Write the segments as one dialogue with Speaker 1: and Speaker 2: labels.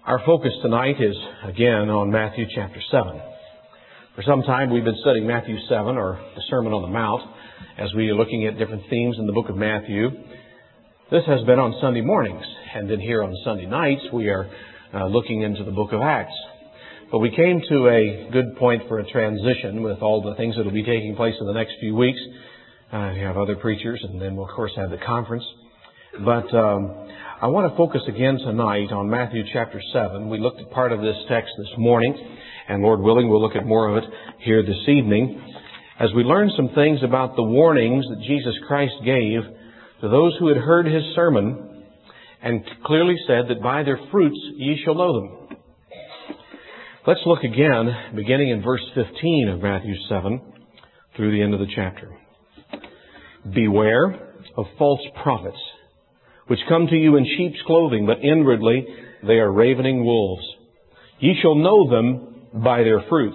Speaker 1: Our focus tonight is again on Matthew chapter 7. For some time we've been studying Matthew 7, or the Sermon on the Mount, as we are looking at different themes in the book of Matthew. This has been on Sunday mornings, and then here on Sunday nights we are looking into the book of Acts. But we came to a good point for a transition with all the things that will be taking place in the next few weeks. We have other preachers, and then we'll of course have the conference. But I want to focus again tonight on Matthew chapter 7. We looked at part of this text this morning, and Lord willing, we'll look at more of it here this evening as we learn some things about the warnings that Jesus Christ gave to those who had heard His sermon and clearly said that by their fruits ye shall know them. Let's look again, beginning in verse 15 of Matthew 7 through the end of the chapter. Beware of false prophets, which come to you in sheep's clothing, but inwardly they are ravening wolves. Ye shall know them by their fruits.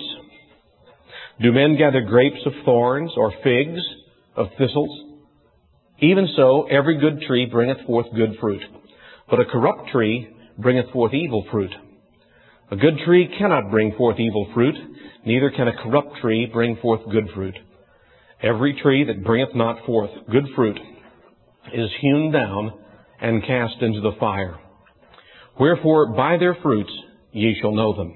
Speaker 1: Do men gather grapes of thorns, or figs of thistles? Even so, every good tree bringeth forth good fruit, but a corrupt tree bringeth forth evil fruit. A good tree cannot bring forth evil fruit, neither can a corrupt tree bring forth good fruit. Every tree that bringeth not forth good fruit is hewn down and cast into the fire. Wherefore by their fruits ye shall know them.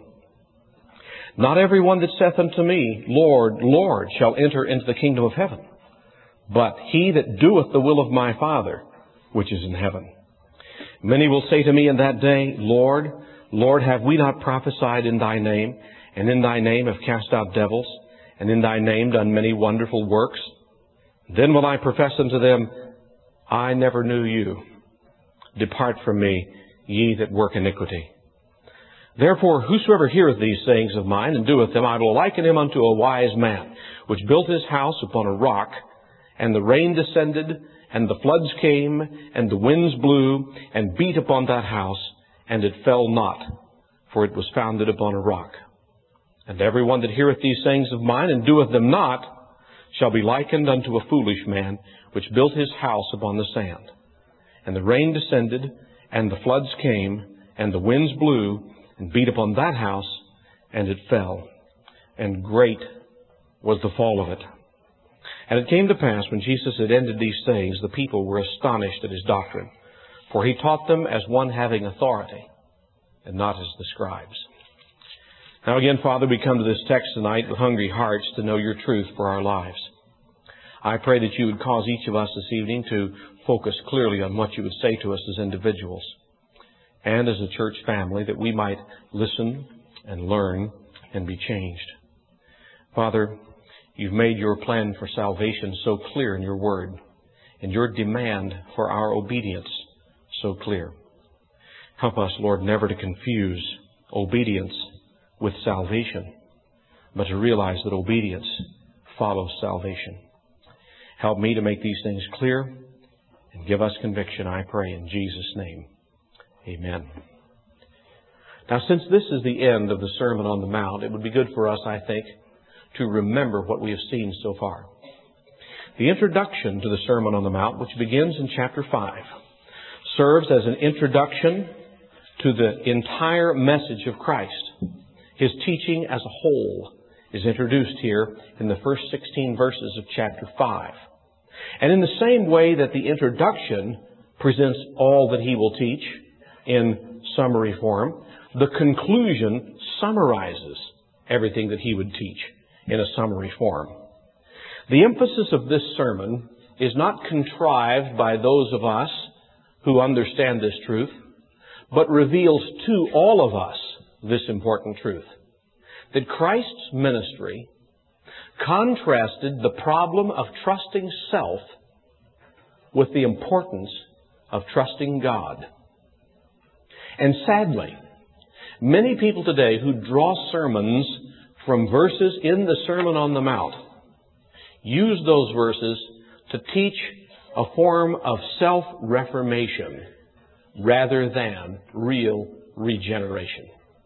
Speaker 1: Not every one that saith unto me, Lord, Lord, shall enter into the kingdom of heaven, but he that doeth the will of my Father which is in heaven. Many will say to me in that day, Lord, Lord, have we not prophesied in thy name, and in thy name have cast out devils, and in thy name done many wonderful works? Then will I profess unto them, I never knew you. Depart from me, ye that work iniquity. Therefore, whosoever heareth these sayings of mine and doeth them, I will liken him unto a wise man, which built his house upon a rock, and the rain descended, and the floods came, and the winds blew, and beat upon that house, and it fell not, for it was founded upon a rock. And every one that heareth these sayings of mine and doeth them not shall be likened unto a foolish man, which built his house upon the sand. And the rain descended, and the floods came, and the winds blew, and beat upon that house, and it fell. And great was the fall of it. And it came to pass, when Jesus had ended these sayings, the people were astonished at His doctrine. For He taught them as one having authority, and not as the scribes. Now again, Father, we come to this text tonight with hungry hearts to know Your truth for our lives. I pray that You would cause each of us this evening to focus clearly on what You would say to us as individuals and as a church family, that we might listen and learn and be changed. Father, You've made Your plan for salvation so clear in Your Word, and Your demand for our obedience so clear. Help us, Lord, never to confuse obedience with salvation, but to realize that obedience follows salvation. Help me to make these things clear and give us conviction, I pray, in Jesus' name. Amen. Now, since this is the end of the Sermon on the Mount, it would be good for us, I think, to remember what we have seen so far. The introduction to the Sermon on the Mount, which begins in chapter 5, serves as an introduction to the entire message of Christ. His teaching as a whole is introduced here in the first 16 verses of chapter 5. And in the same way that the introduction presents all that He will teach in summary form, the conclusion summarizes everything that He would teach in a summary form. The emphasis of this sermon is not contrived by those of us who understand this truth, but reveals to all of us this important truth, that Christ's ministry contrasted the problem of trusting self with the importance of trusting God. And sadly, many people today who draw sermons from verses in the Sermon on the Mount use those verses to teach a form of self-reformation rather than real regeneration.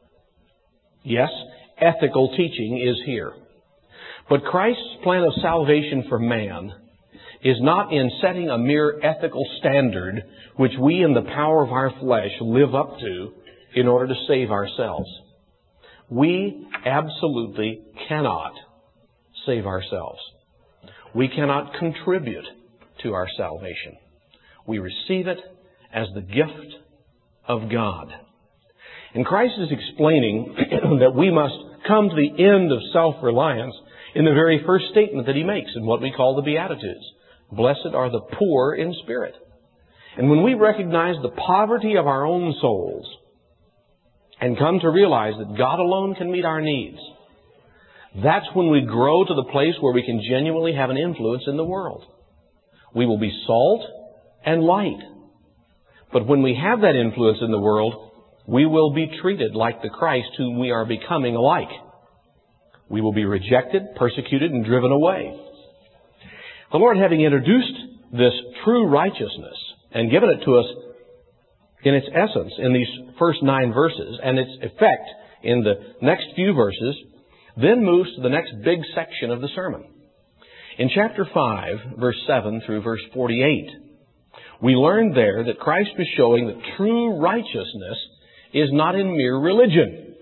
Speaker 1: Yes, ethical teaching is here. But Christ's plan of salvation for man is not in setting a mere ethical standard which we in the power of our flesh live up to in order to save ourselves. We absolutely cannot save ourselves. We cannot contribute to our salvation. We receive it as the gift of God. And Christ is explaining that we must come to the end of self-reliance in the very first statement that He makes in what we call the Beatitudes. Blessed are the poor in spirit. And when we recognize the poverty of our own souls and come to realize that God alone can meet our needs, that's when we grow to the place where we can genuinely have an influence in the world. We will be salt and light. But when we have that influence in the world, we will be treated like the Christ whom we are becoming alike. We will be rejected, persecuted, and driven away. The Lord, having introduced this true righteousness and given it to us in its essence in these first 9 verses and its effect in the next few verses, then moves to the next big section of the sermon. In chapter 5, verse 7 through verse 48, we learn there that Christ was showing that true righteousness is not in mere religion.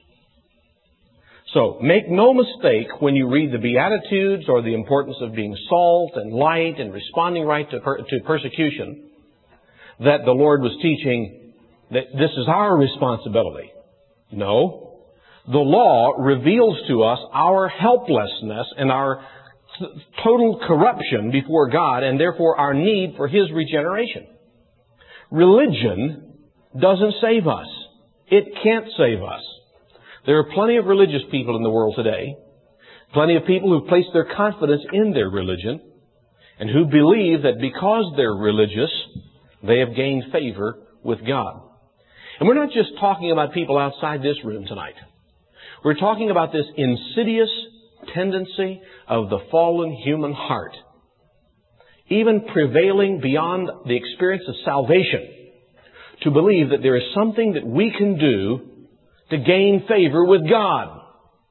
Speaker 1: So, make no mistake when you read the Beatitudes or the importance of being salt and light and responding right to persecution, that the Lord was teaching that this is our responsibility. No. The law reveals to us our helplessness and our total corruption before God, and therefore our need for His regeneration. Religion doesn't save us. It can't save us. There are plenty of religious people in the world today, plenty of people who place their confidence in their religion, and who believe that because they're religious, they have gained favor with God. And we're not just talking about people outside this room tonight. We're talking about this insidious tendency of the fallen human heart, even prevailing beyond the experience of salvation, to believe that there is something that we can do to gain favor with God.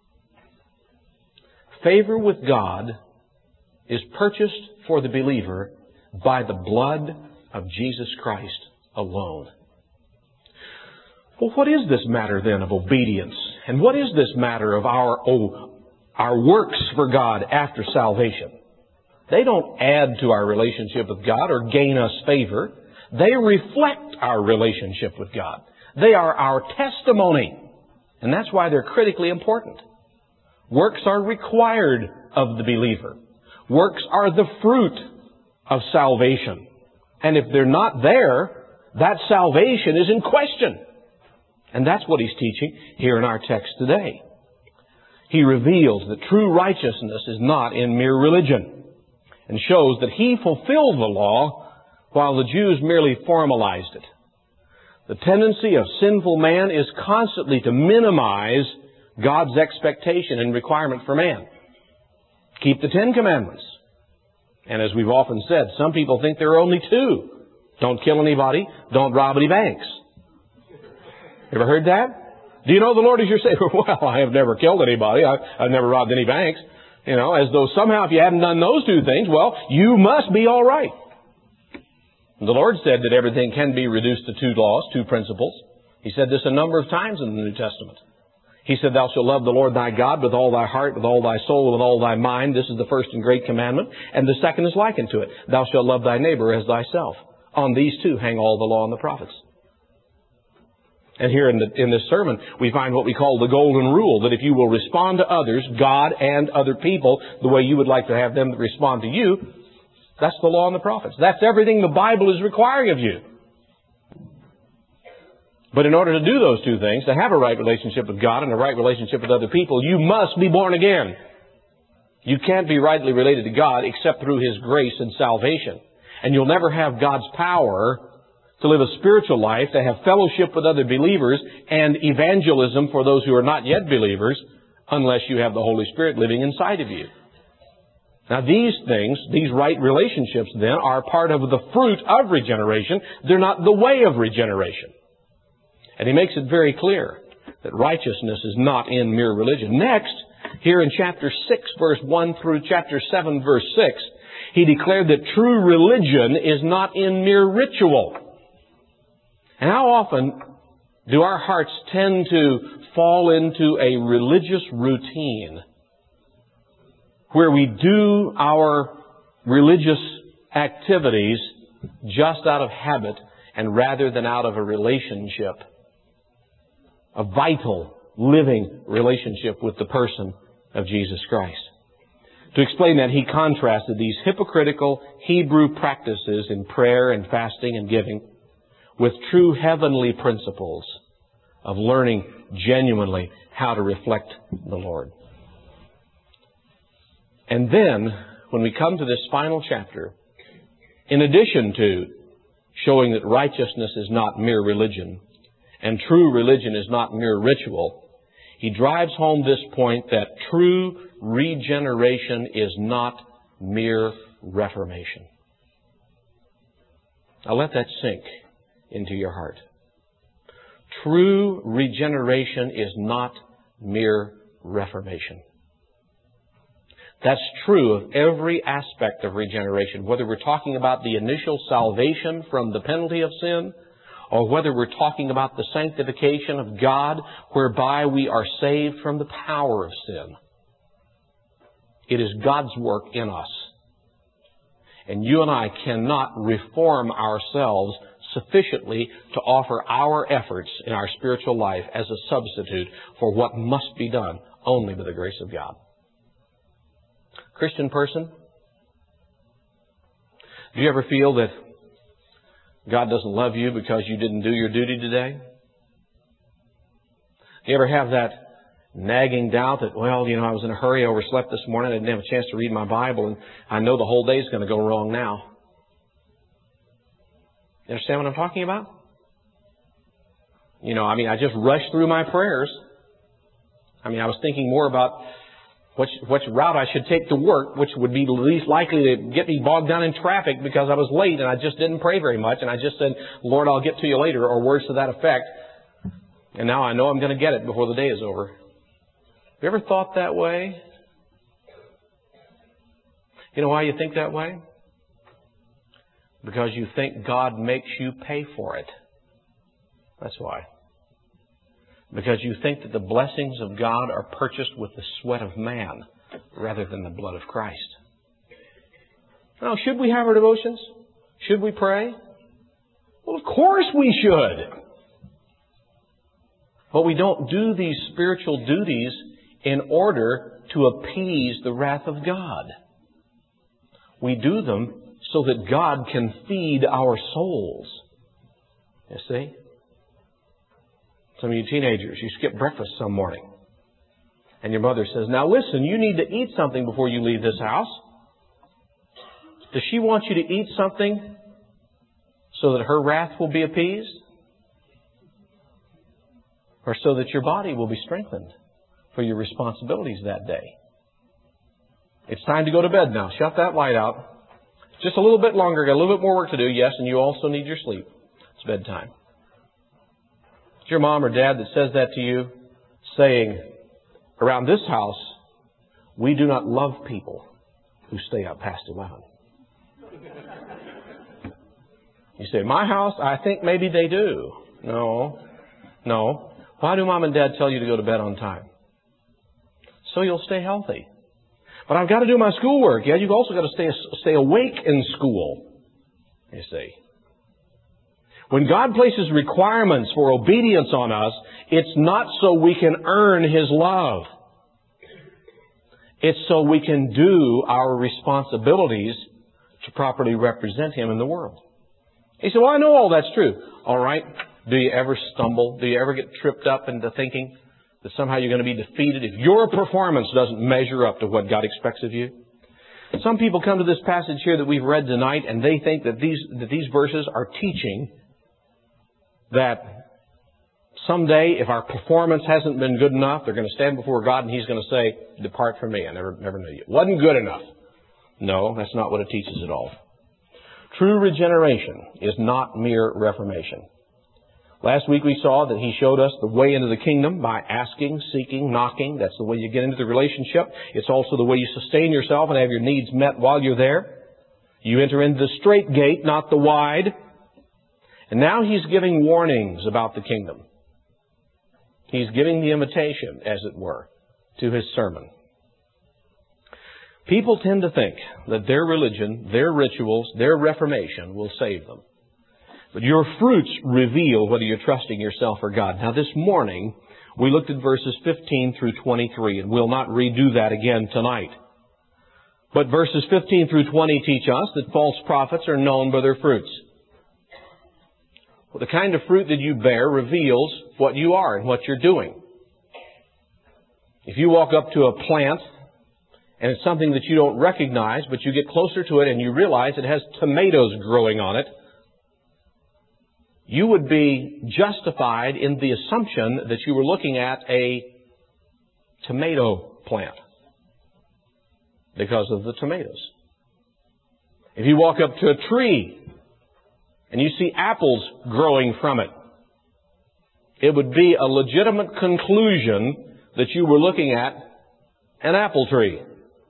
Speaker 1: Favor with God is purchased for the believer by the blood of Jesus Christ alone. Well, what is this matter then of obedience? And what is this matter of our works for God after salvation? They don't add to our relationship with God or gain us favor. They reflect our relationship with God. They are our testimony. And that's why they're critically important. Works are required of the believer. Works are the fruit of salvation. And if they're not there, that salvation is in question. And that's what He's teaching here in our text today. He reveals that true righteousness is not in mere religion, and shows that He fulfilled the law while the Jews merely formalized it. The tendency of sinful man is constantly to minimize God's expectation and requirement for man. Keep the 10 Commandments. And as we've often said, some people think there are only 2. Don't kill anybody. Don't rob any banks. Ever heard that? Do you know the Lord is your Savior? Well, I have never killed anybody. I've never robbed any banks. You know, as though somehow if you haven't done those 2 things, well, you must be all right. The Lord said that everything can be reduced to 2 laws, 2 principles. He said this a number of times in the New Testament. He said, thou shalt love the Lord thy God with all thy heart, with all thy soul, with all thy mind. This is the first and great commandment. And the second is likened to it. Thou shalt love thy neighbor as thyself. On these 2 hang all the law and the prophets. And here in this sermon, we find what we call the golden rule, that if you will respond to others, God and other people, the way you would like to have them respond to you, that's the law and the prophets. That's everything the Bible is requiring of you. But in order to do those 2 things, to have a right relationship with God and a right relationship with other people, you must be born again. You can't be rightly related to God except through His grace and salvation. And you'll never have God's power to live a spiritual life, to have fellowship with other believers and evangelism for those who are not yet believers, unless you have the Holy Spirit living inside of you. Now these things, these right relationships then, are part of the fruit of regeneration. They're not the way of regeneration. And He makes it very clear that righteousness is not in mere religion. Next, here in chapter 6, verse 1 through chapter 7, verse 6, He declared that true religion is not in mere ritual. And how often Do our hearts tend to fall into a religious routine where we do our religious activities just out of habit and rather than out of a relationship, a vital, living relationship with the person of Jesus Christ? To explain that, he contrasted these hypocritical Hebrew practices in prayer and fasting and giving with true heavenly principles of learning genuinely how to reflect the Lord. And then, when we come to this final chapter, in addition to showing that righteousness is not mere religion and true religion is not mere ritual, he drives home this point that true regeneration is not mere reformation. Now let that sink into your heart. True regeneration is not mere reformation. That's true of every aspect of regeneration, whether we're talking about the initial salvation from the penalty of sin, or whether we're talking about the sanctification of God, whereby we are saved from the power of sin. It is God's work in us. And you and I cannot reform ourselves sufficiently to offer our efforts in our spiritual life as a substitute for what must be done only by the grace of God. Christian person, do you ever feel that God doesn't love you because you didn't do your duty today? Do you ever have that nagging doubt that, well, I was in a hurry, I overslept this morning, I didn't have a chance to read my Bible, and I know the whole day's going to go wrong now? You understand what I'm talking about? I just rushed through my prayers. I was thinking more about which route I should take to work, which would be least likely to get me bogged down in traffic because I was late and I just didn't pray very much. And I just said, Lord, I'll get to you later, or words to that effect. And now I know I'm going to get it before the day is over. Have you ever thought that way? You know why you think that way? Because you think God makes you pay for it. That's why. Because you think that the blessings of God are purchased with the sweat of man rather than the blood of Christ. Now, should we have our devotions? Should we pray? Well, of course we should. But we don't do these spiritual duties in order to appease the wrath of God. We do them so that God can feed our souls. You see? Some of you teenagers, you skip breakfast some morning. And your mother says, now listen, you need to eat something before you leave this house. Does she want you to eat something so that her wrath will be appeased? Or so that your body will be strengthened for your responsibilities that day? It's time to go to bed now. Shut that light out. Just a little bit longer. Got a little bit more work to do. Yes, and you also need your sleep. It's bedtime. It's your mom or dad that says that to you, saying, around this house, we do not love people who stay up past 11. You say, my house, I think maybe they do. No. Why do mom and dad tell you to go to bed on time? So you'll stay healthy. But I've got to do my schoolwork. Yeah, you've also got to stay awake in school. You see. When God places requirements for obedience on us, it's not so we can earn His love. It's so we can do our responsibilities to properly represent Him in the world. He said, well, I know all that's true. All right. Do you ever stumble? Do you ever get tripped up into thinking that somehow you're going to be defeated if your performance doesn't measure up to what God expects of you? Some people come to this passage here that we've read tonight and they think that these verses are teaching that someday if our performance hasn't been good enough, they're going to stand before God and He's going to say, depart from me, I never knew you. It wasn't good enough. No, that's not what it teaches at all. True regeneration is not mere reformation. Last week we saw that He showed us the way into the kingdom by asking, seeking, knocking. That's the way you get into the relationship. It's also the way you sustain yourself and have your needs met while you're there. You enter into the straight gate, not the wide. And now He's giving warnings about the kingdom. He's giving the invitation, as it were, to his sermon. People tend to think that their religion, their rituals, their reformation will save them. But your fruits reveal whether you're trusting yourself or God. Now, this morning, we looked at verses 15 through 23, and we'll not redo that again tonight. But verses 15 through 20 teach us that false prophets are known by their fruits. Well, the kind of fruit that you bear reveals what you are and what you're doing. If you walk up to a plant and it's something that you don't recognize, but you get closer to it and you realize it has tomatoes growing on it, you would be justified in the assumption that you were looking at a tomato plant because of the tomatoes. If you walk up to a tree and you see apples growing from it, it would be a legitimate conclusion that you were looking at an apple tree.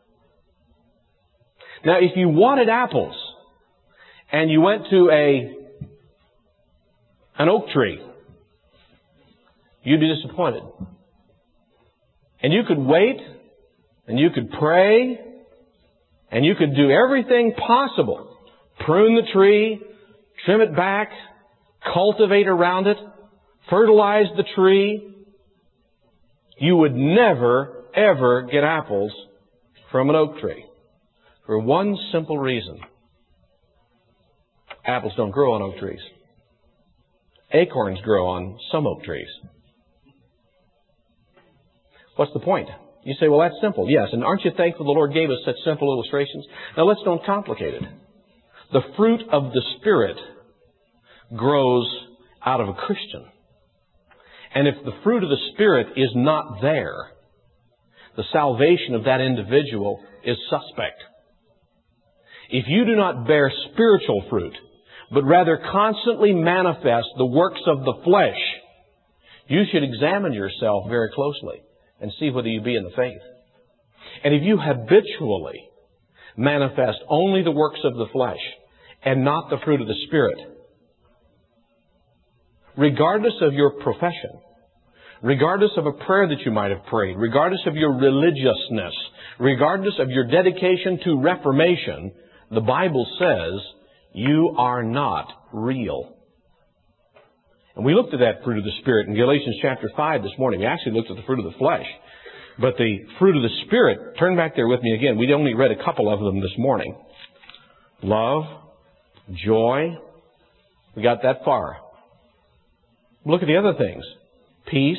Speaker 1: Now, if you wanted apples and you went to an oak tree, you'd be disappointed. And you could wait, and you could pray, and you could do everything possible. Prune the tree, trim it back, cultivate around it, fertilize the tree. You would never, ever get apples from an oak tree. For one simple reason. Apples don't grow on oak trees. Acorns grow on some oak trees. What's the point? You say, well, that's simple. Yes, and aren't you thankful the Lord gave us such simple illustrations? Now, let's don't complicate it. The fruit of the Spirit grows out of a Christian. And if the fruit of the Spirit is not there, the salvation of that individual is suspect. If you do not bear spiritual fruit, but rather constantly manifest the works of the flesh, you should examine yourself very closely and see whether you be in the faith. And if you habitually manifest only the works of the flesh and not the fruit of the Spirit, regardless of your profession, regardless of a prayer that you might have prayed, regardless of your religiousness, regardless of your dedication to reformation, the Bible says you are not real. And we looked at that fruit of the Spirit in Galatians chapter 5 this morning. We actually looked at the fruit of the flesh. But the fruit of the Spirit, turn back there with me again. We only read a couple of them this morning. Love, joy. We got that far. Look at the other things. Peace,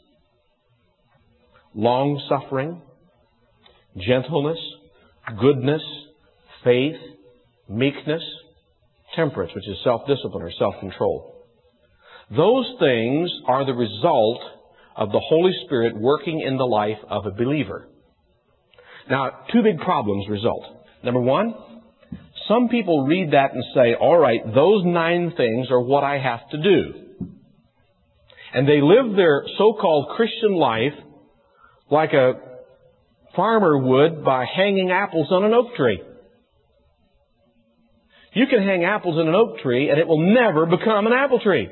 Speaker 1: long-suffering, gentleness, goodness, faith, meekness, temperance, which is self-discipline or self-control. Those things are the result of the Holy Spirit working in the life of a believer. Now, two big problems result. Number one, some people read that and say, all right, those 9 things are what I have to do. And they live their so-called Christian life like a farmer would by hanging apples on an oak tree. You can hang apples in an oak tree and it will never become an apple tree.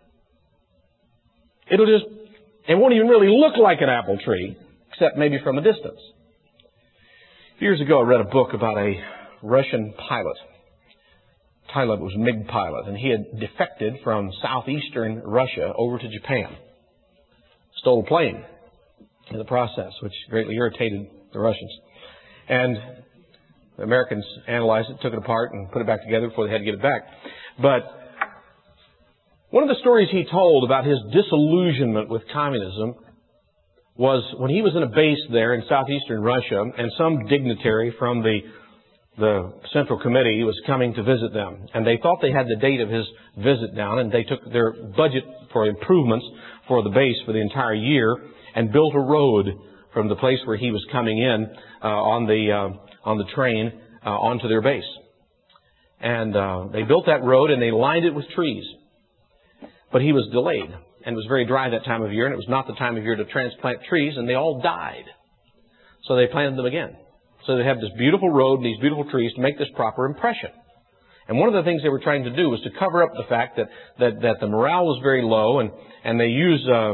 Speaker 1: It won't even really look like an apple tree, except maybe from a distance. Years ago, I read a book about a Russian pilot. Pilot was a MiG pilot, and he had defected from southeastern Russia over to Japan. Stole a plane in the process, which greatly irritated the Russians. And the Americans analyzed it, took it apart, and put it back together before they had to get it back. But one of the stories he told about his disillusionment with communism was when he was in a base there in southeastern Russia, and some dignitary from the Central Committee was coming to visit them. And they thought they had the date of his visit down, and they took their budget for improvements for the base for the entire year and built a road from the place where he was coming in on the train onto their base. And they built that road and they lined it with trees. But he was delayed, and it was very dry that time of year, and it was not the time of year to transplant trees, and they all died. So they planted them again. So they have this beautiful road and these beautiful trees to make this proper impression. And one of the things they were trying to do was to cover up the fact that the morale was very low, and they use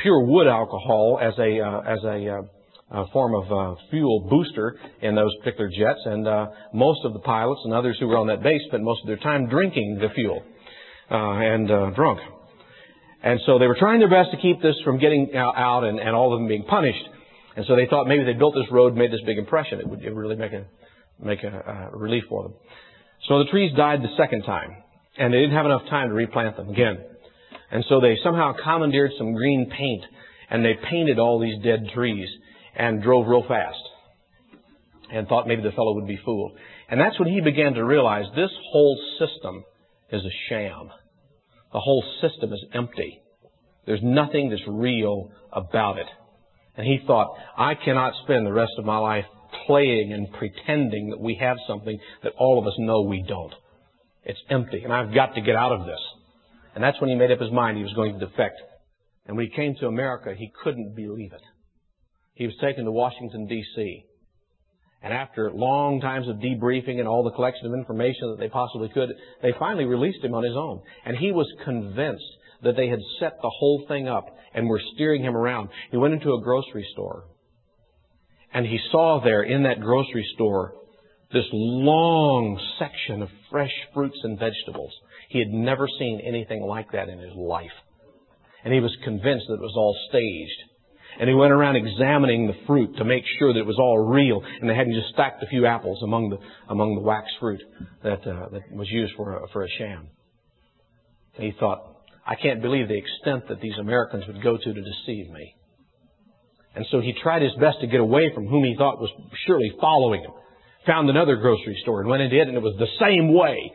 Speaker 1: pure wood alcohol as a form of fuel booster in those particular jets, and most of the pilots and others who were on that base spent most of their time drinking the fuel and drunk. And so they were trying their best to keep this from getting out and all of them being punished. And so they thought maybe they built this road, made this big impression. It would really make a relief for them. So the trees died the second time, and they didn't have enough time to replant them again. And so they somehow commandeered some green paint, and they painted all these dead trees and drove real fast and thought maybe the fellow would be fooled. And that's when he began to realize this whole system is a sham. The whole system is empty. There's nothing that's real about it. And he thought, I cannot spend the rest of my life playing and pretending that we have something that all of us know we don't. It's empty, and I've got to get out of this. And that's when he made up his mind he was going to defect. And when he came to America, he couldn't believe it. He was taken to Washington, D.C. And after long times of debriefing and all the collection of information that they possibly could, they finally released him on his own. And he was convinced that they had set the whole thing up and were steering him around. He went into a grocery store, and he saw there in that grocery store this long section of fresh fruits and vegetables. He had never seen anything like that in his life. And he was convinced that it was all staged. And he went around examining the fruit to make sure that it was all real, and they hadn't just stacked a few apples among the wax fruit that was used for a sham. And he thought, I can't believe the extent that these Americans would go to deceive me. And so he tried his best to get away from whom he thought was surely following him. Found another grocery store and went into it, and it was the same way.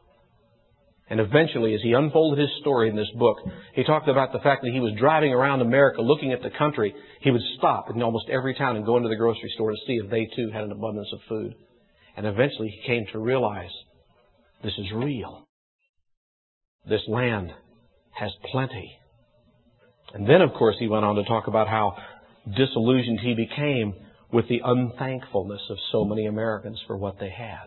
Speaker 1: And eventually, as he unfolded his story in this book, he talked about the fact that he was driving around America looking at the country. He would stop in almost every town and go into the grocery store to see if they too had an abundance of food. And eventually he came to realize this is real. This land has plenty. And then, of course, he went on to talk about how disillusioned he became with the unthankfulness of so many Americans for what they had.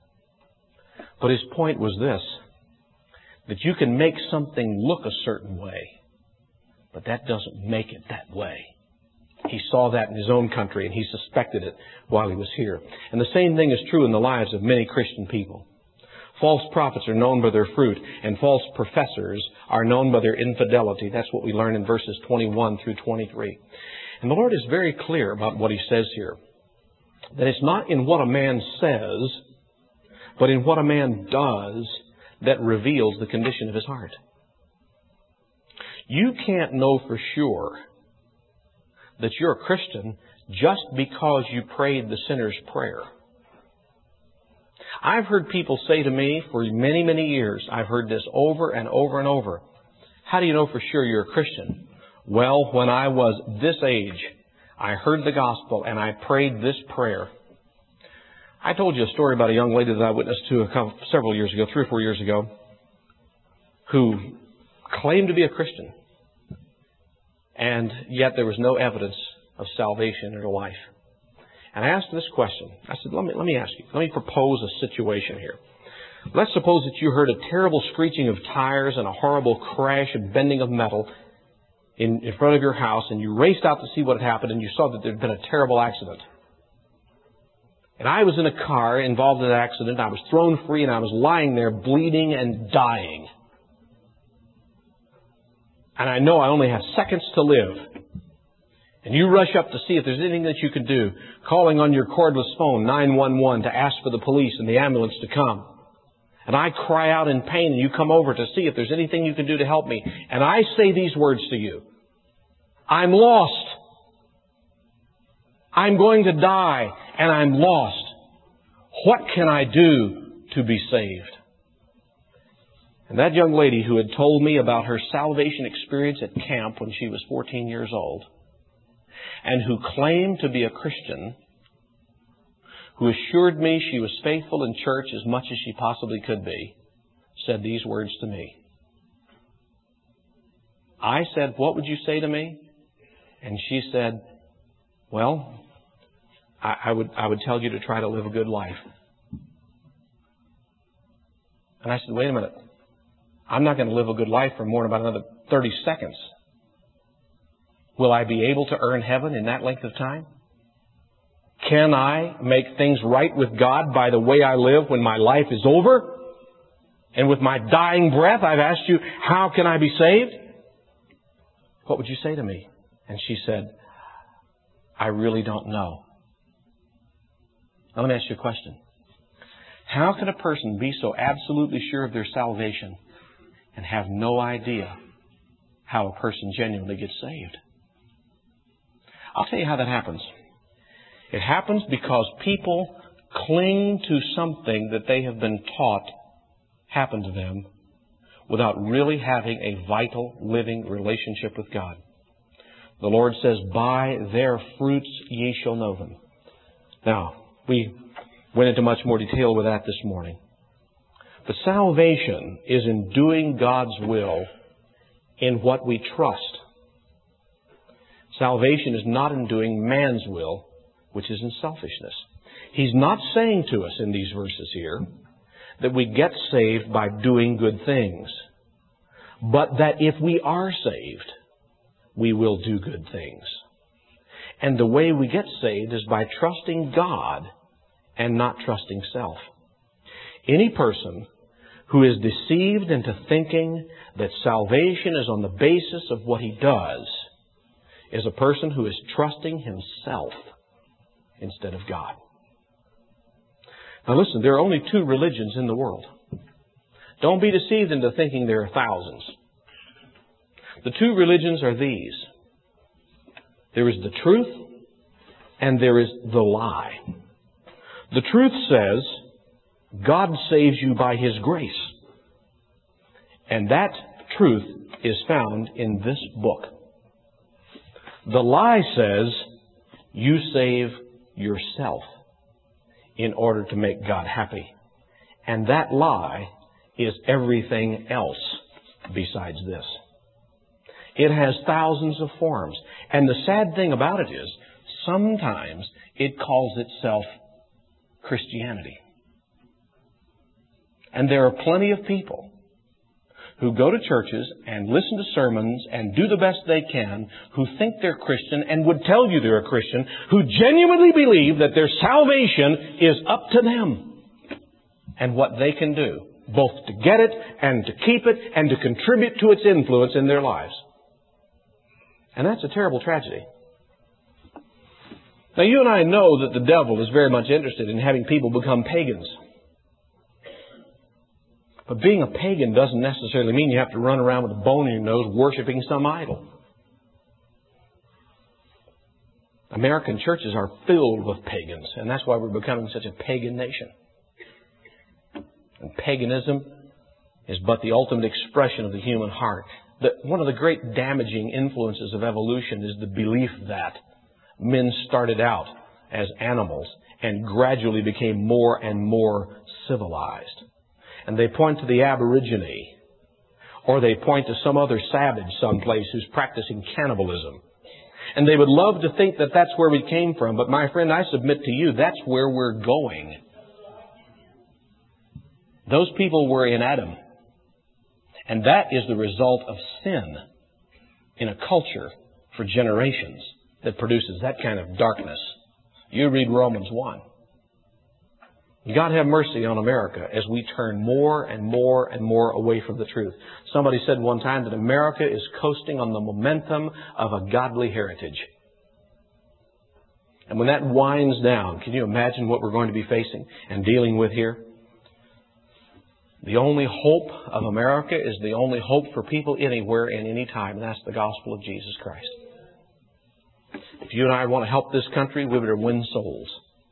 Speaker 1: But his point was this, that you can make something look a certain way, but that doesn't make it that way. He saw that in his own country, and he suspected it while he was here. And the same thing is true in the lives of many Christian people. False prophets are known by their fruit, and false professors are known by their infidelity. That's what we learn in verses 21 through 23. And the Lord is very clear about what He says here. That it's not in what a man says, but in what a man does that reveals the condition of his heart. You can't know for sure that you're a Christian just because you prayed the sinner's prayer. I've heard people say to me for many, many years, I've heard this over and over and over, how do you know for sure you're a Christian? Well, when I was this age, I heard the gospel and I prayed this prayer. I told you a story about a young lady that I witnessed to several years ago, 3 or 4 years ago, who claimed to be a Christian. And yet there was no evidence of salvation in her life. And I asked this question. I said, let me ask you. Let me propose a situation here. Let's suppose that you heard a terrible screeching of tires and a horrible crash and bending of metal in front of your house, and you raced out to see what had happened, and you saw that there had been a terrible accident. And I was in a car involved in an accident. I was thrown free, and I was lying there bleeding and dying. And I know I only have seconds to live. And you rush up to see if there's anything that you can do, calling on your cordless phone, 911, to ask for the police and the ambulance to come. And I cry out in pain, and you come over to see if there's anything you can do to help me. And I say these words to you. I'm lost. I'm going to die, and I'm lost. What can I do to be saved? And that young lady who had told me about her salvation experience at camp when she was 14 years old, and who claimed to be a Christian, who assured me she was faithful in church as much as she possibly could be, said these words to me. I said, what would you say to me? And she said, well, I would tell you to try to live a good life. And I said, wait a minute. I'm not going to live a good life for more than about another 30 seconds. Will I be able to earn heaven in that length of time? Can I make things right with God by the way I live when my life is over? And with my dying breath, I've asked you, how can I be saved? What would you say to me? And she said, I really don't know. Now let me ask you a question. How can a person be so absolutely sure of their salvation and have no idea how a person genuinely gets saved? I'll tell you how that happens. It happens because people cling to something that they have been taught happened to them without really having a vital, living relationship with God. The Lord says, by their fruits ye shall know them. Now, we went into much more detail with that this morning. But salvation is in doing God's will in what we trust. Salvation is not in doing man's will, which is in selfishness. He's not saying to us in these verses here that we get saved by doing good things, but that if we are saved, we will do good things. And the way we get saved is by trusting God and not trusting self. Any person who is deceived into thinking that salvation is on the basis of what he does is a person who is trusting himself instead of God. Now listen, there are only two religions in the world. Don't be deceived into thinking there are thousands. The two religions are these. There is the truth and there is the lie. The truth says God saves you by His grace. And that truth is found in this book. The lie says you save yourself in order to make God happy. And that lie is everything else besides this. It has thousands of forms. And the sad thing about it is, sometimes it calls itself Christianity. And there are plenty of people who go to churches and listen to sermons and do the best they can, who think they're Christian and would tell you they're a Christian, who genuinely believe that their salvation is up to them and what they can do, both to get it and to keep it and to contribute to its influence in their lives. And that's a terrible tragedy. Now, you and I know that the devil is very much interested in having people become pagans. But being a pagan doesn't necessarily mean you have to run around with a bone in your nose worshiping some idol. American churches are filled with pagans, and that's why we're becoming such a pagan nation. And paganism is but the ultimate expression of the human heart. One of the great damaging influences of evolution is the belief that men started out as animals and gradually became more and more civilized. And they point to the Aborigine, or they point to some other savage someplace who's practicing cannibalism. And they would love to think that that's where we came from. But my friend, I submit to you, that's where we're going. Those people were in Adam. And that is the result of sin in a culture for generations that produces that kind of darkness. You read Romans 1. God have mercy on America as we turn more and more and more away from the truth. Somebody said one time that America is coasting on the momentum of a godly heritage. And when that winds down, can you imagine what we're going to be facing and dealing with here? The only hope of America is the only hope for people anywhere and any time, and that's the gospel of Jesus Christ. If you and I want to help this country, we better win souls.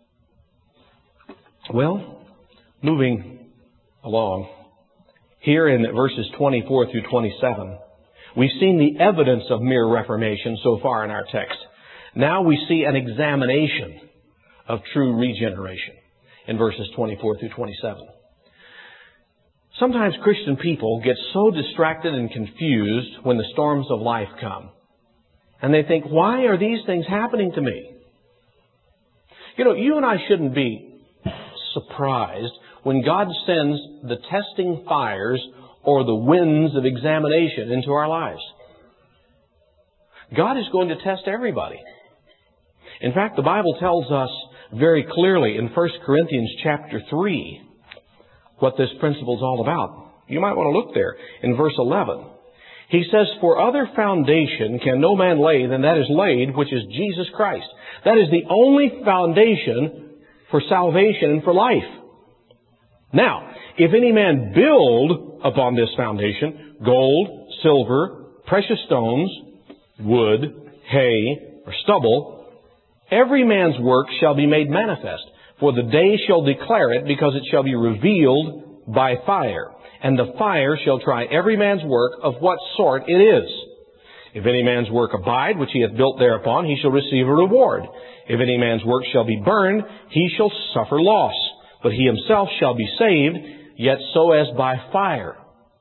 Speaker 1: Well, moving along, here in verses 24 through 27, we've seen the evidence of mere reformation so far in our text. Now we see an examination of true regeneration in verses 24 through 27. Sometimes Christian people get so distracted and confused when the storms of life come. And they think, why are these things happening to me? You know, you and I shouldn't be surprised when God sends the testing fires or the winds of examination into our lives. God is going to test everybody. In fact, the Bible tells us very clearly in 1 Corinthians chapter 3 what this principle is all about. You might want to look there in verse 11. He says, "For other foundation can no man lay than that is laid, which is Jesus Christ." That is the only foundation for salvation and for life. Now, if any man build upon this foundation gold, silver, precious stones, wood, hay, or stubble, every man's work shall be made manifest, for the day shall declare it, because it shall be revealed by fire. And the fire shall try every man's work of what sort it is. If any man's work abide, which he hath built thereupon, he shall receive a reward. If any man's work shall be burned, he shall suffer loss. But he himself shall be saved, yet so as by fire.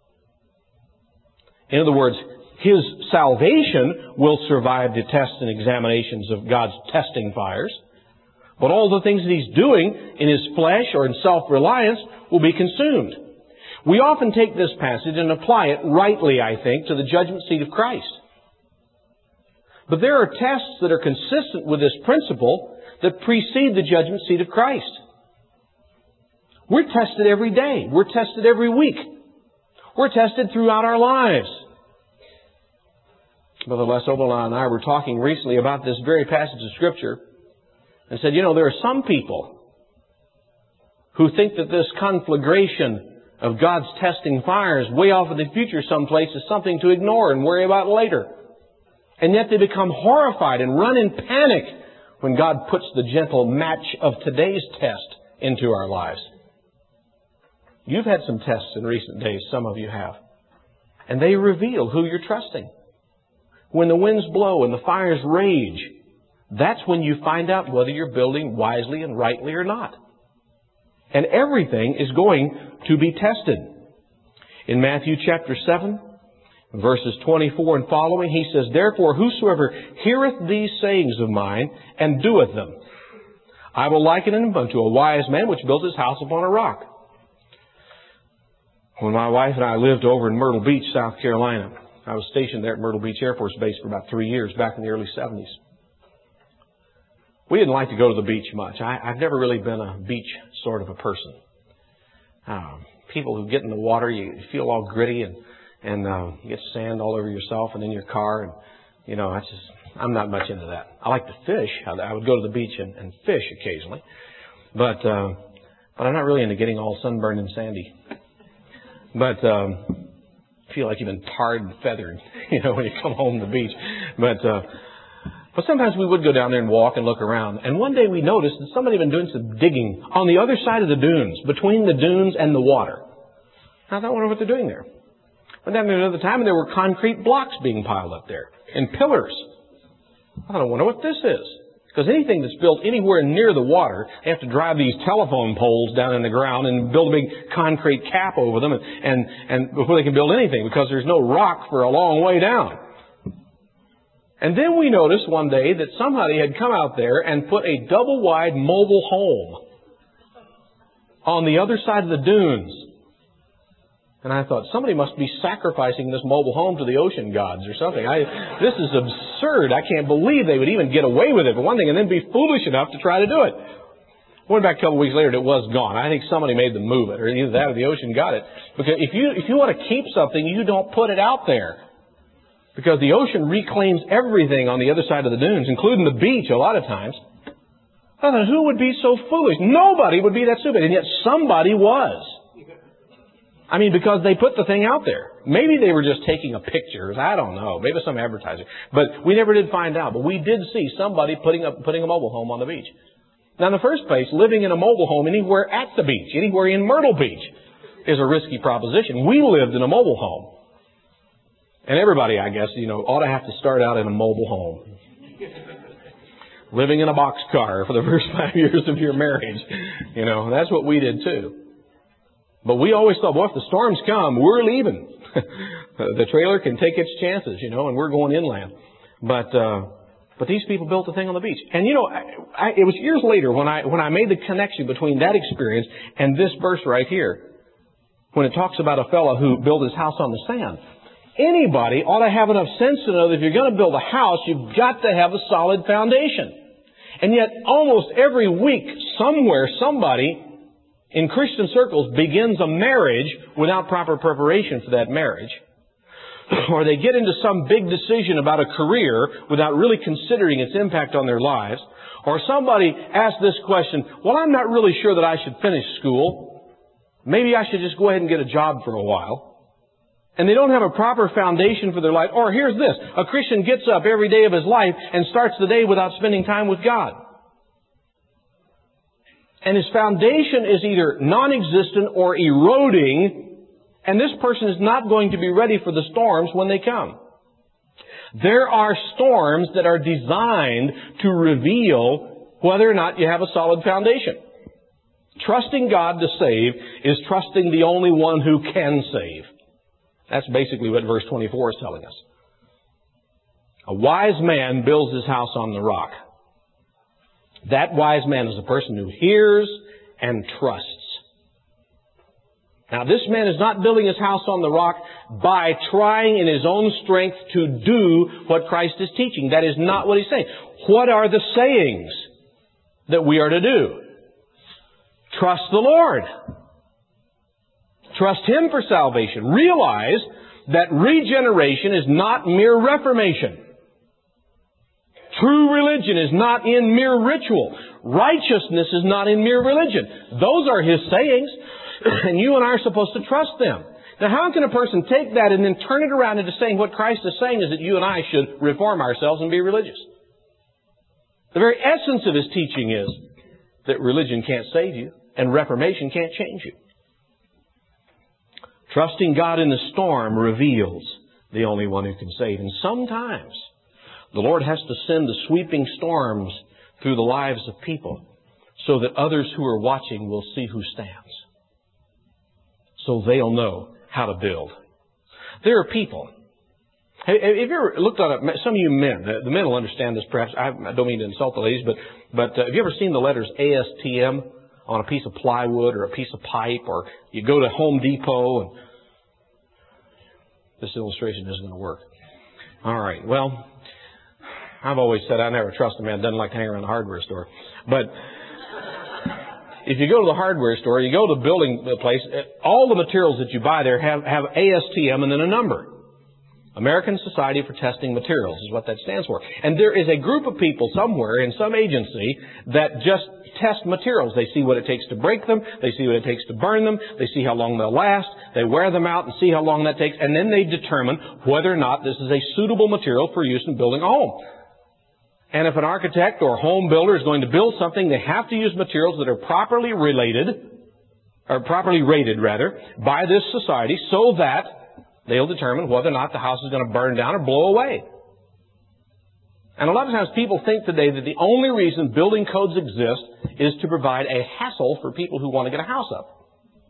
Speaker 1: In other words, his salvation will survive the tests and examinations of God's testing fires. But all the things that he's doing in his flesh or in self-reliance will be consumed. We often take this passage and apply it rightly, I think, to the judgment seat of Christ. But there are tests that are consistent with this principle that precede the judgment seat of Christ. We're tested every day. We're tested every week. We're tested throughout our lives. Brother Les Oberlin and I were talking recently about this very passage of Scripture and said, there are some people who think that this conflagration of God's testing fires way off in the future someplace is something to ignore and worry about later. And yet they become horrified and run in panic when God puts the gentle match of today's test into our lives. You've had some tests in recent days, some of you have. And they reveal who you're trusting. When the winds blow and the fires rage, that's when you find out whether you're building wisely and rightly or not. And everything is going to be tested. In Matthew chapter 7, verses 24 and following, he says, "Therefore whosoever heareth these sayings of mine and doeth them, I will liken him unto a wise man which built his house upon a rock." When my wife and I lived over in Myrtle Beach, South Carolina, I was stationed there at Myrtle Beach Air Force Base for about 3 years back in the early 70s. We didn't like to go to the beach much. I've never really been a beach sort of a person. People who get in the water, you feel all gritty and you get sand all over yourself and in your car. And, I'm not much into that. I like to fish. I would go to the beach and fish occasionally. But I'm not really into getting all sunburned and sandy. But I feel like you've been tarred and feathered, when you come home to the beach. But sometimes we would go down there and walk and look around. And one day we noticed that somebody had been doing some digging on the other side of the dunes, between the dunes and the water. I thought, I wonder what they're doing there. Went down there another time and there were concrete blocks being piled up there and pillars. I thought, I wonder what this is. Because anything that's built anywhere near the water, they have to drive these telephone poles down in the ground and build a big concrete cap over them and before they can build anything, because there's no rock for a long way down. And then we noticed one day that somebody had come out there and put a double-wide mobile home on the other side of the dunes. And I thought, somebody must be sacrificing this mobile home to the ocean gods or something. This is absurd. I can't believe they would even get away with it for one thing and then be foolish enough to try to do it. Went back a couple of weeks later and it was gone. I think somebody made them move it, or either that or the ocean got it. Because if you want to keep something, you don't put it out there. Because the ocean reclaims everything on the other side of the dunes, including the beach a lot of times. I thought, who would be so foolish? Nobody would be that stupid. And yet somebody was. Because they put the thing out there. Maybe they were just taking a picture. I don't know. Maybe some advertiser. But we never did find out. But we did see somebody putting a mobile home on the beach. Now, in the first place, living in a mobile home anywhere at the beach, anywhere in Myrtle Beach, is a risky proposition. We lived in a mobile home. And everybody, I guess, ought to have to start out in a mobile home. Living in a boxcar for the first 5 years of your marriage. That's what we did too. But we always thought, if the storms come, we're leaving. The trailer can take its chances, and we're going inland. But these people built a thing on the beach. And it was years later when I made the connection between that experience and this verse right here, when it talks about a fellow who built his house on the sand. Anybody ought to have enough sense to know that if you're going to build a house, you've got to have a solid foundation. And yet, almost every week, somewhere, somebody in Christian circles begins a marriage without proper preparation for that marriage. Or they get into some big decision about a career without really considering its impact on their lives. Or somebody asks this question, well, I'm not really sure that I should finish school. Maybe I should just go ahead and get a job for a while. And they don't have a proper foundation for their life. Or here's this, a Christian gets up every day of his life and starts the day without spending time with God. And his foundation is either non-existent or eroding, and this person is not going to be ready for the storms when they come. There are storms that are designed to reveal whether or not you have a solid foundation. Trusting God to save is trusting the only one who can save. That's basically what verse 24 is telling us. A wise man builds his house on the rock. That wise man is a person who hears and trusts. Now, this man is not building his house on the rock by trying in his own strength to do what Christ is teaching. That is not what he's saying. What are the sayings that we are to do? Trust the Lord. Trust Him for salvation. Realize that regeneration is not mere reformation. True religion is not in mere ritual. Righteousness is not in mere religion. Those are His sayings, and you and I are supposed to trust them. Now, how can a person take that and then turn it around into saying what Christ is saying is that you and I should reform ourselves and be religious? The very essence of His teaching is that religion can't save you and reformation can't change you. Trusting God in the storm reveals the only one who can save. And sometimes the Lord has to send the sweeping storms through the lives of people so that others who are watching will see who stands. So they'll know how to build. There are people. Have you ever looked at it? Some of you men, the men will understand this perhaps. I don't mean to insult the ladies, but have you ever seen the letters ASTM on a piece of plywood or a piece of pipe, or you go to Home Depot and this illustration isn't going to work. All right. Well, I've always said I never trust a man that doesn't like to hang around the hardware store. But if you go to the hardware store, you go to the building place, all the materials that you buy there have ASTM and then a number. American Society for Testing Materials is what that stands for. And there is a group of people somewhere in some agency that just test materials. They see what it takes to break them. They see what it takes to burn them. They see how long they'll last. They wear them out and see how long that takes. And then they determine whether or not this is a suitable material for use in building a home. And if an architect or home builder is going to build something, they have to use materials that are properly rated by this society so that they'll determine whether or not the house is going to burn down or blow away. And a lot of times people think today that the only reason building codes exist is to provide a hassle for people who want to get a house up.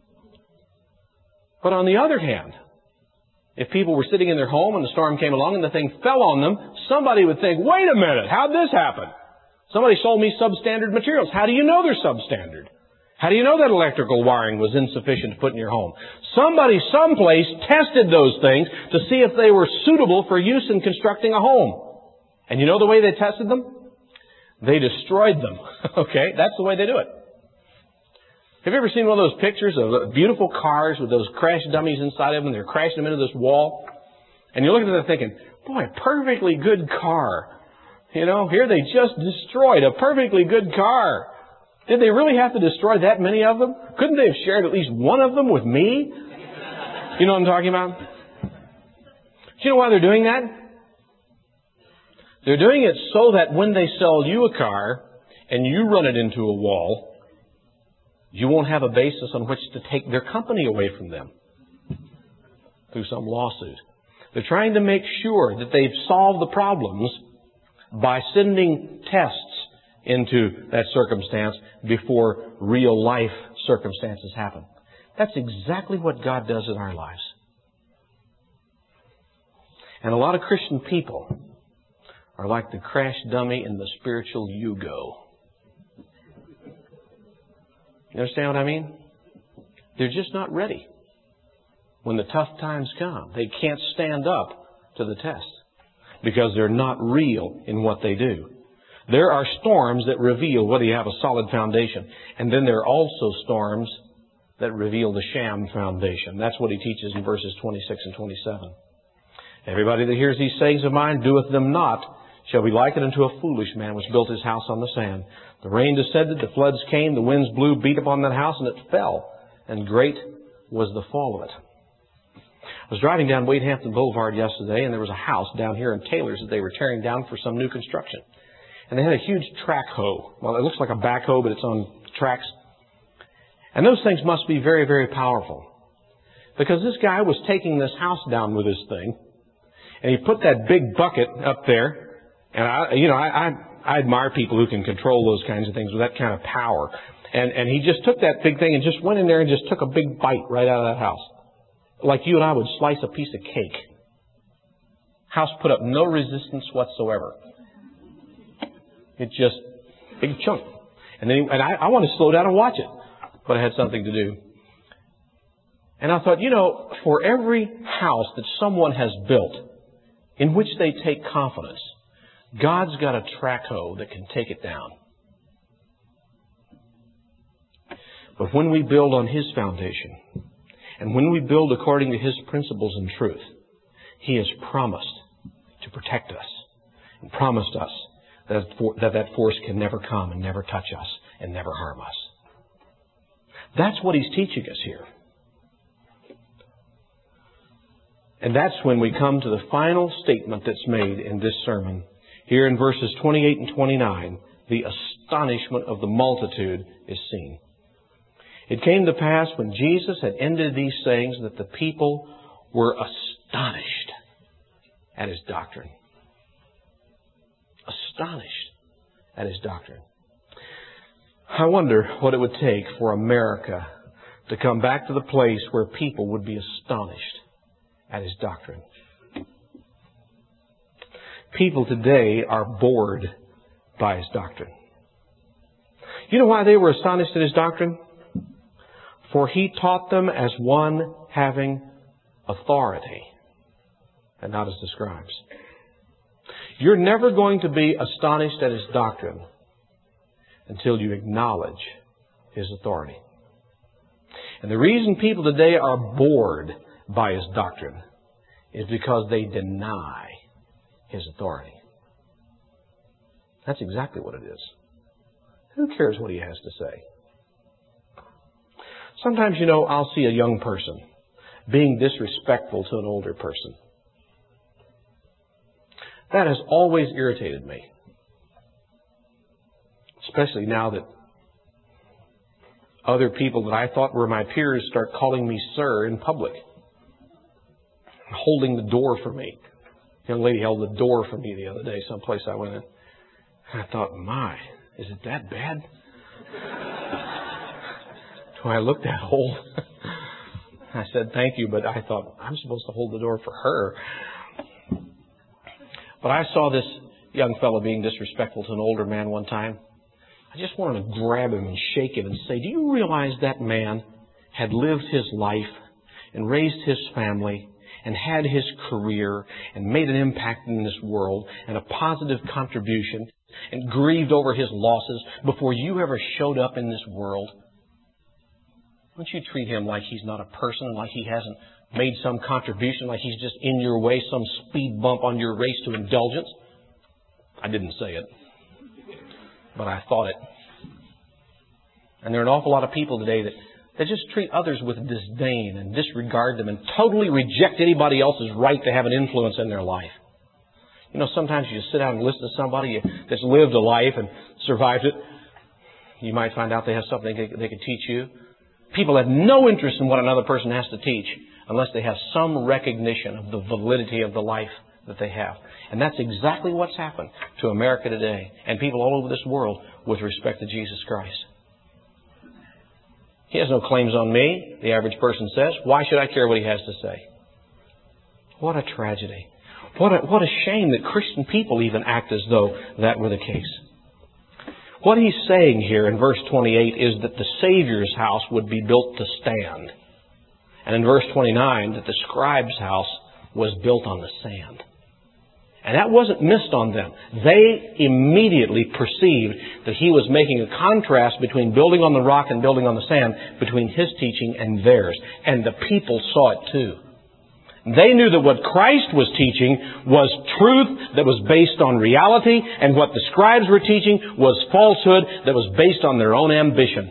Speaker 1: But on the other hand, if people were sitting in their home and the storm came along and the thing fell on them, somebody would think, wait a minute, how'd this happen? Somebody sold me substandard materials. How do you know they're substandard? How do you know that electrical wiring was insufficient to put in your home? Somebody someplace tested those things to see if they were suitable for use in constructing a home. And you know the way they tested them? They destroyed them. Okay? That's the way they do it. Have you ever seen one of those pictures of beautiful cars with those crash dummies inside of them? They're crashing them into this wall. And you're looking at it thinking, boy, a perfectly good car. You know, here they just destroyed a perfectly good car. Did they really have to destroy that many of them? Couldn't they have shared at least one of them with me? You know what I'm talking about? Do you know why they're doing that? They're doing it so that when they sell you a car and you run it into a wall, you won't have a basis on which to take their company away from them through some lawsuit. They're trying to make sure that they've solved the problems by sending tests into that circumstance before real life circumstances happen. That's exactly what God does in our lives. And a lot of Christian people are like the crash dummy in the spiritual Yugo. You understand what I mean? They're just not ready. when the tough times come. They can't stand up to the test because they're not real in what they do. There are storms that reveal whether you have a solid foundation. And then there are also storms that reveal the sham foundation. That's what he teaches in verses 26 and 27. Everybody that hears these sayings of mine, doeth them not, shall be likened unto a foolish man which built his house on the sand. The rain descended, the floods came, the winds blew, beat upon that house, and it fell. And great was the fall of it. I was driving down Wade Hampton Boulevard yesterday, and there was a house down here in Taylor's that they were tearing down for some new construction. And they had a huge track hoe. Well, it looks like a backhoe, but it's on tracks. And those things must be very, very powerful. Because this guy was taking this house down with this thing, and he put that big bucket up there. And I admire people who can control those kinds of things with that kind of power. And he just took that big thing and just went in there and just took a big bite right out of that house. Like you and I would slice a piece of cake. House put up no resistance whatsoever. It just, big chunk. And I want to slow down and watch it. But I had something to do. And I thought, for every house that someone has built in which they take confidence, God's got a track hoe that can take it down. But when we build on His foundation, and when we build according to His principles and truth, He has promised to protect us and promised us that force can never come and never touch us and never harm us. That's what He's teaching us here. And that's when we come to the final statement that's made in this sermon. Here in verses 28 and 29, the astonishment of the multitude is seen. It came to pass when Jesus had ended these sayings that the people were astonished at His doctrine. Astonished at His doctrine. I wonder what it would take for America to come back to the place where people would be astonished at His doctrine. People today are bored by His doctrine. You know why they were astonished at His doctrine? For He taught them as one having authority, and not as the scribes. You're never going to be astonished at His doctrine until you acknowledge His authority. And the reason people today are bored by His doctrine is because they deny His authority. That's exactly what it is. Who cares what He has to say? Sometimes, I'll see a young person being disrespectful to an older person. That has always irritated me. Especially now that other people that I thought were my peers start calling me sir in public. Holding the door for me. A young lady held the door for me the other day, someplace I went in. And I thought, my, is it that bad? So I looked at her. I said, thank you, but I thought, I'm supposed to hold the door for her. But I saw this young fellow being disrespectful to an older man one time. I just wanted to grab him and shake him and say, do you realize that man had lived his life and raised his family and had his career and made an impact in this world and a positive contribution and grieved over his losses before you ever showed up in this world? Don't you treat him like he's not a person, like he hasn't made some contribution, like he's just in your way, some speed bump on your race to indulgence? I didn't say it, but I thought it. And there are an awful lot of people today that just treat others with disdain and disregard them and totally reject anybody else's right to have an influence in their life. Sometimes you sit down and listen to somebody that's lived a life and survived it. You might find out they have something they could teach you. People have no interest in what another person has to teach unless they have some recognition of the validity of the life that they have. And that's exactly what's happened to America today and people all over this world with respect to Jesus Christ. He has no claims on me, the average person says. Why should I care what he has to say? What a tragedy. What a shame that Christian people even act as though that were the case. What he's saying here in verse 28 is that the Savior's house would be built to stand. And in verse 29, that the scribe's house was built on the sand. And that wasn't missed on them. They immediately perceived that he was making a contrast between building on the rock and building on the sand, between his teaching and theirs. And the people saw it too. They knew that what Christ was teaching was truth that was based on reality, and what the scribes were teaching was falsehood that was based on their own ambition.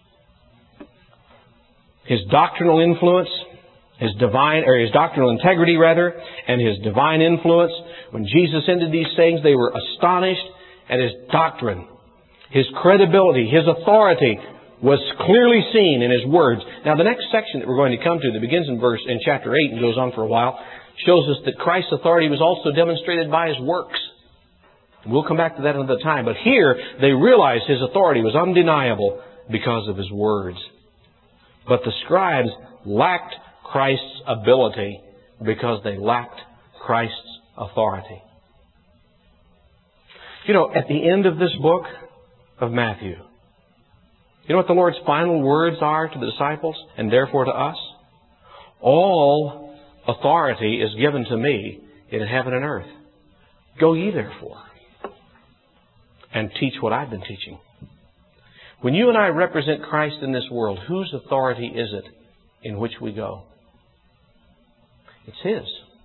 Speaker 1: His doctrinal influence, his doctrinal integrity and his divine influence. When Jesus ended these sayings, they were astonished at his doctrine. His credibility, his authority was clearly seen in his words. Now, the next section that we're going to come to, that begins in chapter 8 and goes on for a while, shows us that Christ's authority was also demonstrated by his works. We'll come back to that another time. But here, they realized his authority was undeniable because of his words. But the scribes lacked Christ's ability because they lacked Christ's authority. You know, at the end of this book of Matthew, you know what the Lord's final words are to the disciples and therefore to us? All authority is given to me in heaven and earth. Go ye therefore and teach what I've been teaching. When you and I represent Christ in this world, whose authority is it in which we go? It's His.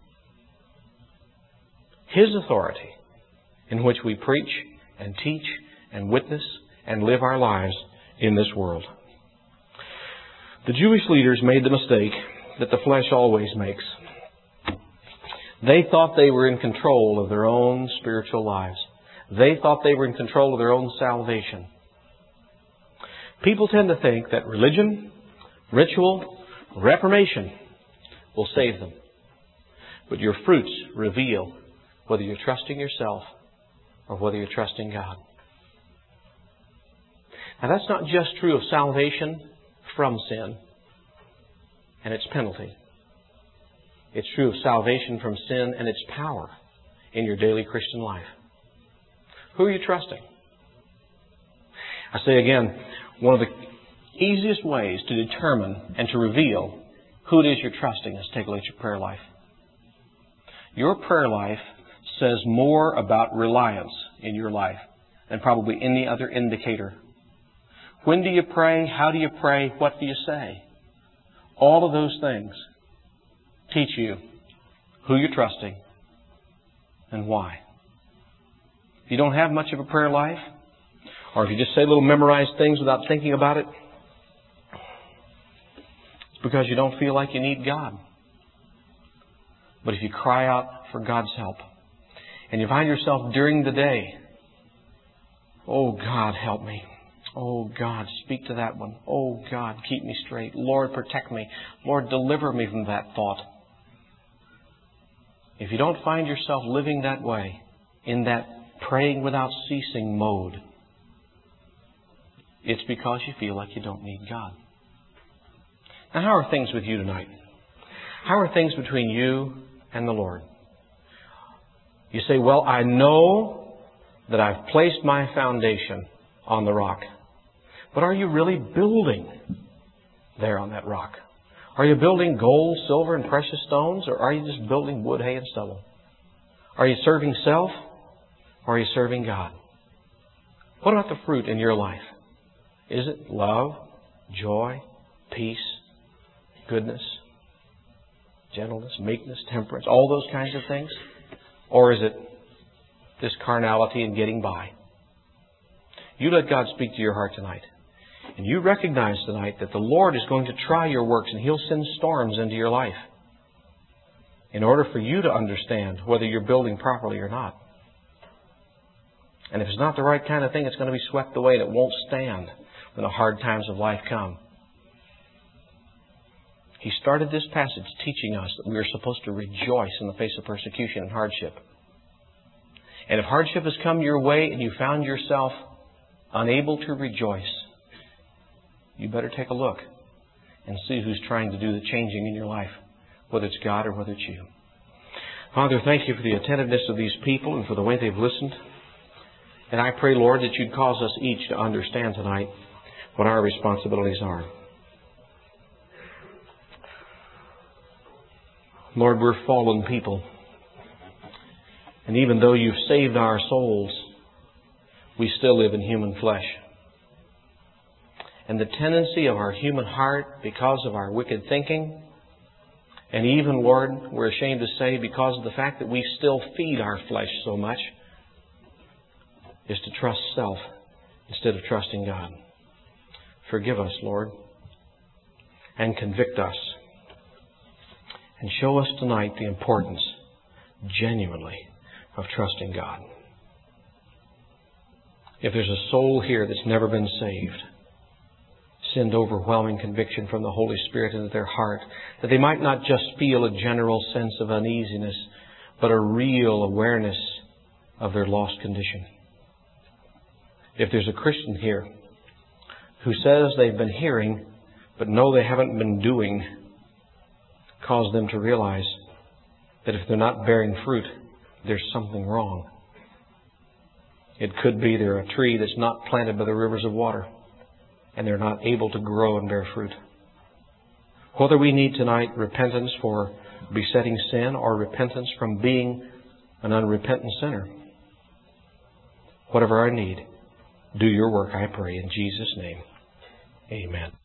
Speaker 1: His authority in which we preach and teach and witness and live our lives in this world. The Jewish leaders made the mistake that the flesh always makes. They thought they were in control of their own spiritual lives. They thought they were in control of their own salvation. People tend to think that religion, ritual, reformation will save them. But your fruits reveal whether you're trusting yourself or whether you're trusting God. Now, that's not just true of salvation from sin and its penalty. It's true of salvation from sin and its power in your daily Christian life. Who are you trusting? I say again, one of the easiest ways to determine and to reveal who it is you're trusting is to take a look at your prayer life. Your prayer life says more about reliance in your life than probably any other indicator. When do you pray? How do you pray? What do you say? All of those things teach you who you're trusting and why. If you don't have much of a prayer life, or if you just say little memorized things without thinking about it, it's because you don't feel like you need God. But if you cry out for God's help, and you find yourself during the day, oh God, help me. Oh God, speak to that one. Oh God, keep me straight. Lord, protect me. Lord, deliver me from that thought. If you don't find yourself living that way, in that praying without ceasing mode, it's because you feel like you don't need God. Now, how are things with you tonight? How are things between you and the Lord? You say, well, I know that I've placed my foundation on the rock. But are you really building there on that rock? Are you building gold, silver, and precious stones? Or are you just building wood, hay, and stubble? Are you serving self? Or are you serving God? What about the fruit in your life? Is it love, joy, peace, goodness, gentleness, meekness, temperance, all those kinds of things? Or is it this carnality and getting by? You let God speak to your heart tonight. And you recognize tonight that the Lord is going to try your works, and He'll send storms into your life in order for you to understand whether you're building properly or not. And if it's not the right kind of thing, it's going to be swept away and it won't stand when the hard times of life come. He started this passage teaching us that we are supposed to rejoice in the face of persecution and hardship. And if hardship has come your way and you found yourself unable to rejoice, you better take a look and see who's trying to do the changing in your life, whether it's God or whether it's you. Father, thank You for the attentiveness of these people and for the way they've listened. And I pray, Lord, that You'd cause us each to understand tonight what our responsibilities are. Lord, we're fallen people. And even though you've saved our souls, we still live in human flesh. And the tendency of our human heart, because of our wicked thinking, and even, Lord, we're ashamed to say, because of the fact that we still feed our flesh so much, is to trust self instead of trusting God. Forgive us, Lord, and convict us. And show us tonight the importance, genuinely, of trusting God. If there's a soul here that's never been saved, send overwhelming conviction from the Holy Spirit into their heart, that they might not just feel a general sense of uneasiness, but a real awareness of their lost condition. If there's a Christian here who says they've been hearing, but know they haven't been doing, cause them to realize that if they're not bearing fruit, there's something wrong. It could be they're a tree that's not planted by the rivers of water, and they're not able to grow and bear fruit. Whether we need tonight repentance for besetting sin or repentance from being an unrepentant sinner, whatever our need, do your work, I pray, in Jesus' name. Amen.